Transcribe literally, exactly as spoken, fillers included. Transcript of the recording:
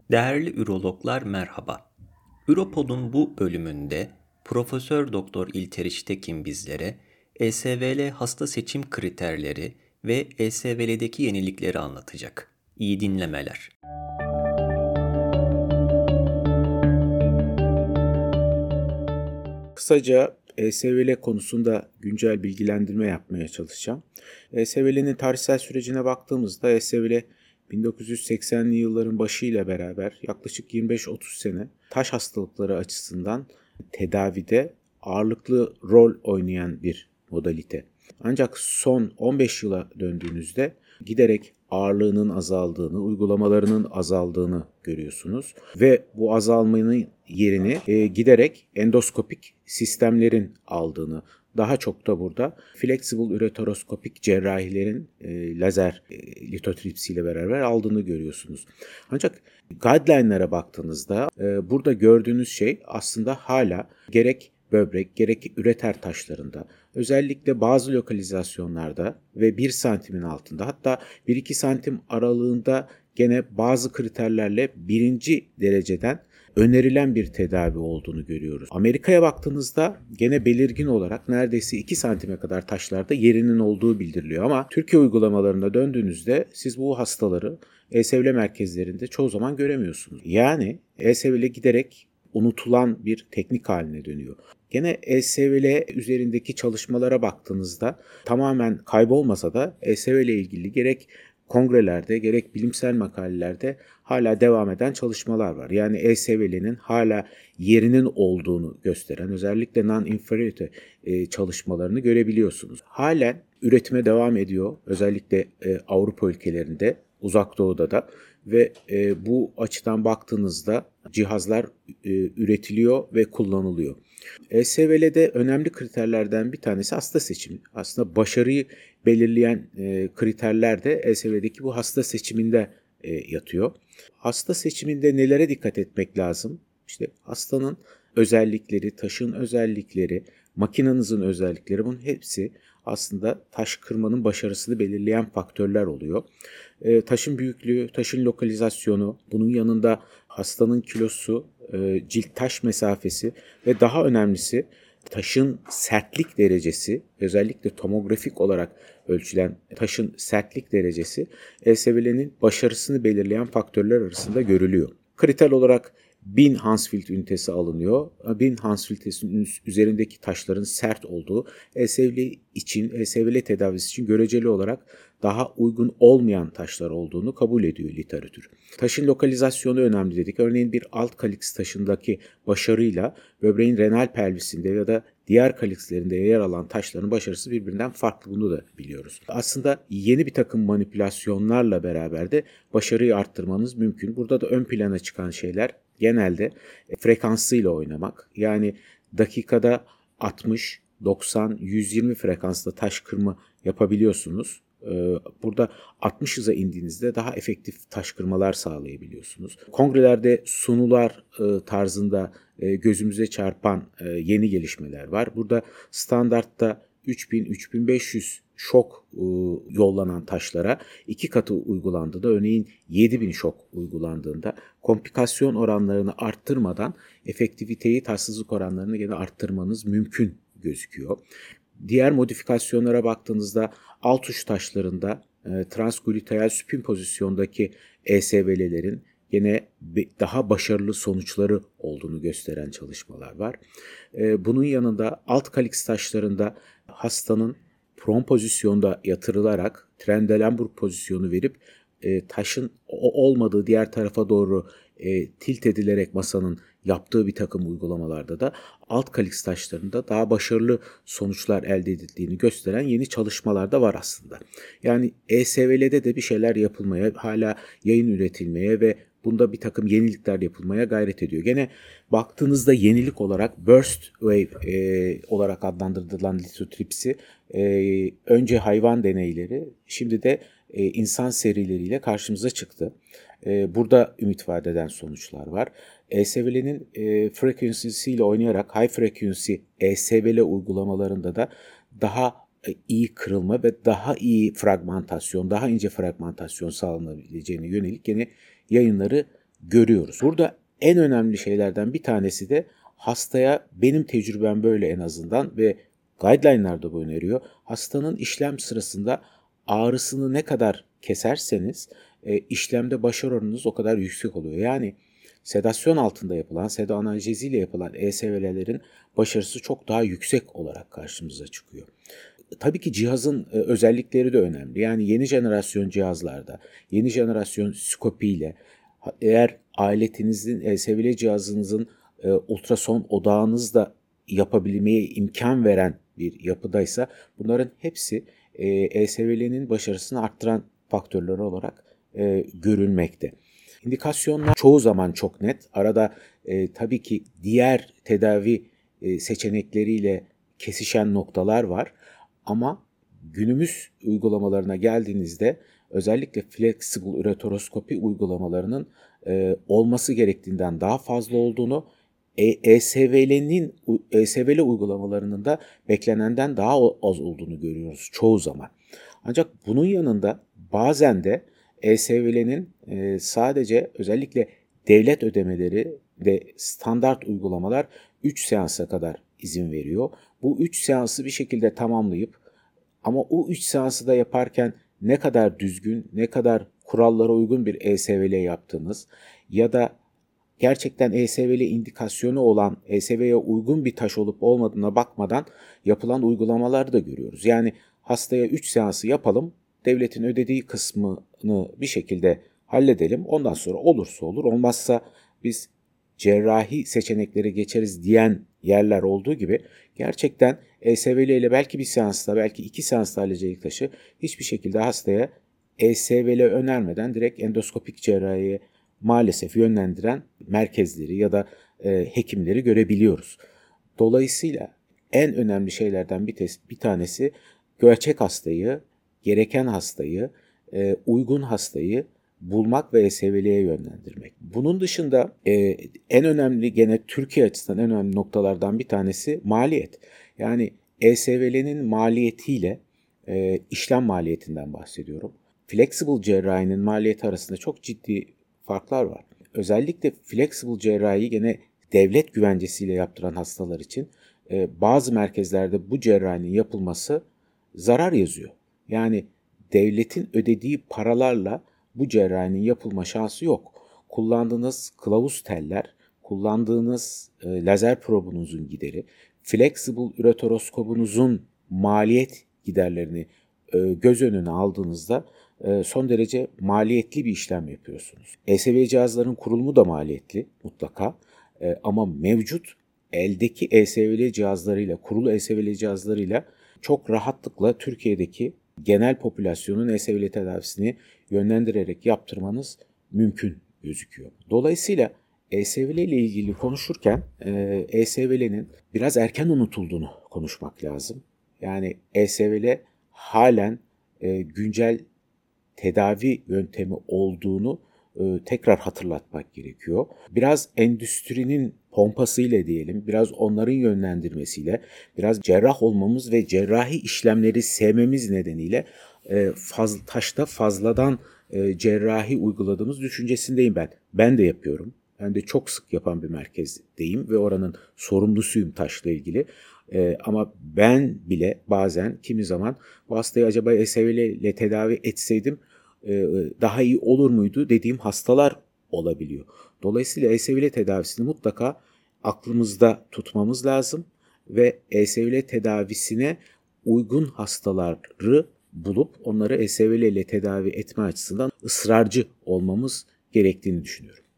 Değerli ürologlar merhaba. Üropod'un bu bölümünde Profesör Doktor İlteriş Tekin bizlere E S V L hasta seçim kriterleri ve E S V L'deki yenilikleri anlatacak. İyi dinlemeler. Kısaca E S V L konusunda güncel bilgilendirme yapmaya çalışacağım. E S V L'nin tarihsel sürecine baktığımızda E S V L bin dokuz yüz seksenli yılların başıyla beraber yaklaşık yirmi beş otuz sene taş hastalıkları açısından tedavide ağırlıklı rol oynayan bir modalite. Ancak son on beş yıla döndüğünüzde giderek ağırlığının azaldığını, uygulamalarının azaldığını görüyorsunuz. Ve bu azalmanın yerini e, giderek endoskopik sistemlerin aldığını, daha çok da burada flexible üreteroskopik cerrahilerin e, lazer e, litotripsi ile beraber aldığını görüyorsunuz. Ancak guideline'lara baktığınızda e, burada gördüğünüz şey aslında hala gerek böbrek, gerek üreter taşlarında, özellikle bazı lokalizasyonlarda ve bir santimin altında, hatta bir iki santim aralığında gene bazı kriterlerle birinci dereceden önerilen bir tedavi olduğunu görüyoruz. Amerika'ya baktığınızda gene belirgin olarak neredeyse iki santime kadar taşlarda yerinin olduğu bildiriliyor. Ama Türkiye uygulamalarına döndüğünüzde siz bu hastaları E S V L merkezlerinde çoğu zaman göremiyorsunuz. Yani E S V L giderek unutulan bir teknik haline dönüyor. Gene E S V L üzerindeki çalışmalara baktığınızda tamamen kaybolmasa da E S V L ile ilgili gerek kongrelerde gerek bilimsel makalelerde hala devam eden çalışmalar var. Yani E S V L'nin hala yerinin olduğunu gösteren özellikle non-inferiority çalışmalarını görebiliyorsunuz. Halen üretime devam ediyor. Özellikle Avrupa ülkelerinde, Uzak Doğu'da da ve e, bu açıdan baktığınızda cihazlar e, üretiliyor ve kullanılıyor. E S V L'de önemli kriterlerden bir tanesi hasta seçimi. Aslında başarıyı belirleyen e, kriterler de E S V L'deki bu hasta seçiminde e, yatıyor. Hasta seçiminde nelere dikkat etmek lazım? İşte hastanın özellikleri, taşın özellikleri, makinenizin özellikleri, bunun hepsi aslında taş kırmanın başarısını belirleyen faktörler oluyor. E, taşın büyüklüğü, taşın lokalizasyonu, bunun yanında hastanın kilosu, e, cilt taş mesafesi ve daha önemlisi taşın sertlik derecesi, özellikle tomografik olarak ölçülen taşın sertlik derecesi E S V L'nin başarısını belirleyen faktörler arasında görülüyor. Kriter olarak bin Hounsfield ünitesi alınıyor. bin Hounsfield'in üzerindeki taşların sert olduğu E S V L için, E S V L tedavisi için göreceli olarak daha uygun olmayan taşlar olduğunu kabul ediyor literatür. Taşın lokalizasyonu önemli dedik. Örneğin bir alt kaliks taşındaki başarıyla böbreğin renal pelvisinde ya da diğer kalikslerinde yer alan taşların başarısı birbirinden farklı, bunu da biliyoruz. Aslında yeni bir takım manipülasyonlarla beraber de başarıyı arttırmanız mümkün. Burada da ön plana çıkan şeyler genelde frekansıyla oynamak. Yani dakikada altmış, doksan, yüz yirmi frekansla taş kırma yapabiliyorsunuz. Burada altmış hıza indiğinizde daha efektif taş kırmalar sağlayabiliyorsunuz. Kongrelerde sunular tarzında gözümüze çarpan yeni gelişmeler var. Burada standartta üç bin üç bin beş yüz şok yollanan taşlara iki katı uygulandığında, örneğin yedi bin şok uygulandığında komplikasyon oranlarını arttırmadan efektiviteyi, taşsızlık oranlarını gene arttırmanız mümkün gözüküyor. Diğer modifikasyonlara baktığınızda alt uç taşlarında e, transgluteal supin pozisyondaki E S V L'lerin yine daha başarılı sonuçları olduğunu gösteren çalışmalar var. E, bunun yanında alt kaliks taşlarında hastanın prone pozisyonda yatırılarak Trendelenburg pozisyonu verip e, taşın o olmadığı diğer tarafa doğru e, tilt edilerek masanın yaptığı bir takım uygulamalarda da alt kaliks taşlarında daha başarılı sonuçlar elde edildiğini gösteren yeni çalışmalar da var aslında. Yani E S V L'de de bir şeyler yapılmaya, hala yayın üretilmeye ve bunda bir takım yenilikler yapılmaya gayret ediyor. Gene baktığınızda yenilik olarak burst wave e, olarak adlandırılan litotripsi e, önce hayvan deneyleri, şimdi de e, insan serileriyle karşımıza çıktı. E, burada ümit vaat eden sonuçlar var. E S V L'nin e, frekansiyle oynayarak high frequency E S V L uygulamalarında da daha e, iyi kırılma ve daha iyi fragmentasyon, daha ince fragmentasyon sağlanabileceğine yönelik yine yayınları görüyoruz. Burada en önemli şeylerden bir tanesi de hastaya, benim tecrübem böyle en azından ve guideline'lar da bu öneriyor, hastanın işlem sırasında ağrısını ne kadar keserseniz e, işlemde başarı oranınız o kadar yüksek oluyor. Yani sedasyon altında yapılan, sedo analjeziyle yapılan E S V L'lerin başarısı çok daha yüksek olarak karşımıza çıkıyor. Tabii ki cihazın özellikleri de önemli. Yani yeni jenerasyon cihazlarda, yeni jenerasyon skopiyle, eğer aletinizin, E S V L cihazınızın e, ultrason odağınızda yapabilmeye imkan veren bir yapıdaysa, bunların hepsi e, E S V L'nin başarısını arttıran faktörler olarak e, görülmekte. İndikasyonlar çoğu zaman çok net. Arada e, tabii ki diğer tedavi e, seçenekleriyle kesişen noktalar var. Ama günümüz uygulamalarına geldiğinizde özellikle flexible üretoroskopi uygulamalarının e, olması gerektiğinden daha fazla olduğunu, E S V L'nin E S V L uygulamalarının da beklenenden daha az olduğunu görüyoruz çoğu zaman. Ancak bunun yanında bazen de E S V L'nin e, sadece özellikle devlet ödemeleri ve standart uygulamalar üç seansa kadar izin veriyor. Bu üç seansı bir şekilde tamamlayıp, ama o üç seansı da yaparken ne kadar düzgün, ne kadar kurallara uygun bir E S V L yaptığınız ya da gerçekten E S V L indikasyonu olan, E S V L'ye uygun bir taş olup olmadığına bakmadan yapılan uygulamaları da görüyoruz. Yani hastaya üç seansı yapalım, devletin ödediği kısmını bir şekilde halledelim. Ondan sonra olursa olur, olmazsa biz cerrahi seçeneklere geçeriz diyen yerler olduğu gibi, gerçekten E S V L ile belki bir seansta, belki iki seansta halledecek taşı hiçbir şekilde hastaya E S V L önermeden direkt endoskopik cerrahiye maalesef yönlendiren merkezleri ya da e, hekimleri görebiliyoruz. Dolayısıyla en önemli şeylerden bir, tes- bir tanesi gerçek hastayı, gereken hastayı, e, uygun hastayı bulmak ve E S V L'ye yönlendirmek. Bunun dışında e, en önemli, gene Türkiye açısından en önemli noktalardan bir tanesi maliyet. Yani E S V L'nin maliyetiyle e, işlem maliyetinden bahsediyorum. Flexible cerrahinin maliyeti arasında çok ciddi farklar var. Özellikle flexible cerrahiyi gene devlet güvencesiyle yaptıran hastalar için e, bazı merkezlerde bu cerrahinin yapılması zarar yazıyor. Yani devletin ödediği paralarla bu cerrahinin yapılma şansı yok. Kullandığınız kılavuz teller, kullandığınız e, lazer probunuzun gideri, flexible üretoroskopunuzun maliyet giderlerini e, göz önüne aldığınızda e, son derece maliyetli bir işlem yapıyorsunuz. E S V cihazların kurulumu da maliyetli mutlaka, e, ama mevcut eldeki E S V L cihazlarıyla, kurulu E S V L cihazlarıyla çok rahatlıkla Türkiye'deki genel popülasyonun E S V L tedavisini yönlendirerek yaptırmanız mümkün gözüküyor. Dolayısıyla E S V L ile ilgili konuşurken E S V L'nin biraz erken unutulduğunu konuşmak lazım. Yani E S V L halen güncel tedavi yöntemi olduğunu tekrar hatırlatmak gerekiyor. Biraz endüstrinin pompasıyla diyelim, biraz onların yönlendirmesiyle, biraz cerrah olmamız ve cerrahi işlemleri sevmemiz nedeniyle fazla, taşta fazladan cerrahi uyguladığımız düşüncesindeyim ben. Ben de yapıyorum. Ben de çok sık yapan bir merkezdeyim ve oranın sorumlusuyum taşla ilgili. Ee, ama ben bile bazen kimi zaman bu hastayı acaba E S V L ile tedavi etseydim e, daha iyi olur muydu dediğim hastalar olabiliyor. Dolayısıyla E S V L tedavisini mutlaka aklımızda tutmamız lazım ve E S V L tedavisine uygun hastaları bulup onları E S V L ile tedavi etme açısından ısrarcı olmamız gerektiğini düşünüyorum.